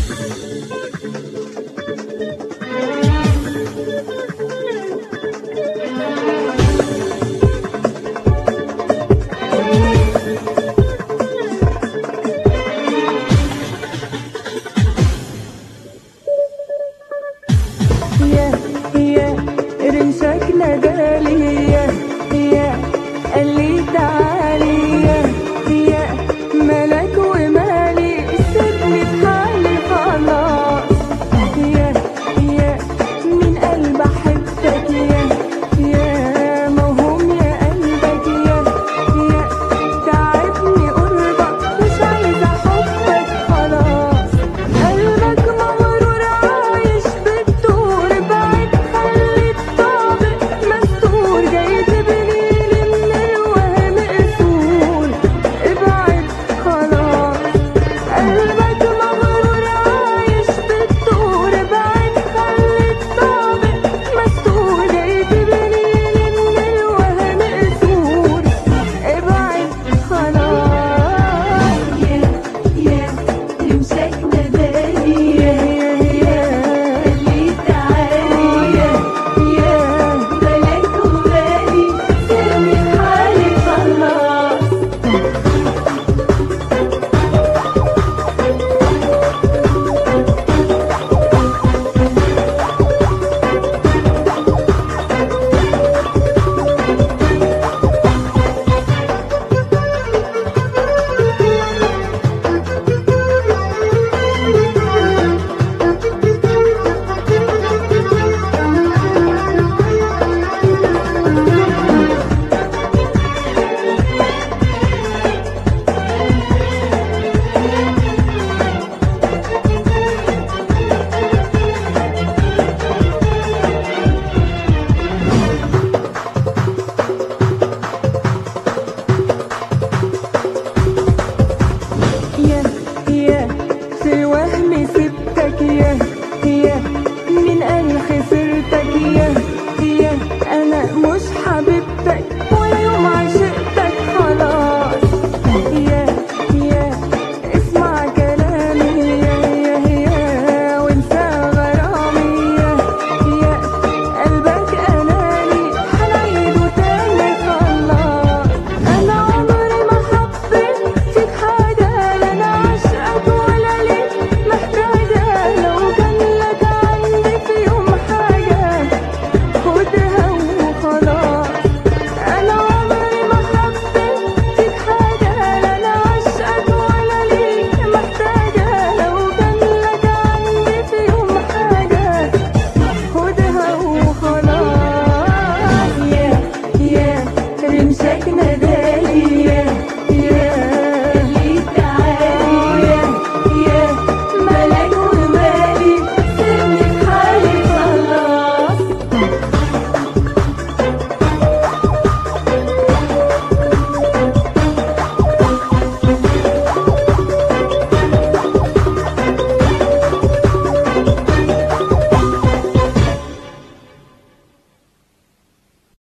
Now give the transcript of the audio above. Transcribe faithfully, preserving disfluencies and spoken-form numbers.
رمشك نادالي يا يا قال لي تعالي يا يا ملك ومالي سيبني في حالي خلاص يا يا من قلب احبك يا يا موهوم يا قلبك يا يا تعبني قربك مش عايزه حبك خلاص قلبك مغرور عايش بالدور بعد خلي الطابق مستور جاي تبنيلي من الوهم اصول ابعد خلاص قلبك مغرور عايش بالدور بعد خلي الطابق مستور جاي تبنيلي من الوهم اصول ابعد خلاص يا يا رمشك نادالي يا يا قال لي تعالي يا يا ملك ومالي سيبني في حالي خلاص يا يا في الوهم سبتك يا يا من قال خسرتك يا يا انا مش حبيبتك ولا يوم عشقتك خلاص يا يا اسمع كلامي يا يا يا وانسى غرامي يا يا قلبك اناني هنعيده تاني خلاص انا عمري ما حبيت فيك حاجه لا انا عاشقك ولا ليك محتاجه لو كان لك عندي في يوم حاجه خدها وخلاص انا عمري ما حبيت فيك حاجه لا انا عاشقك ولا ليك محتاجه لو كان لك عندي في يوم حاجه خدها وخلاص يا يا رمشك نادالي يا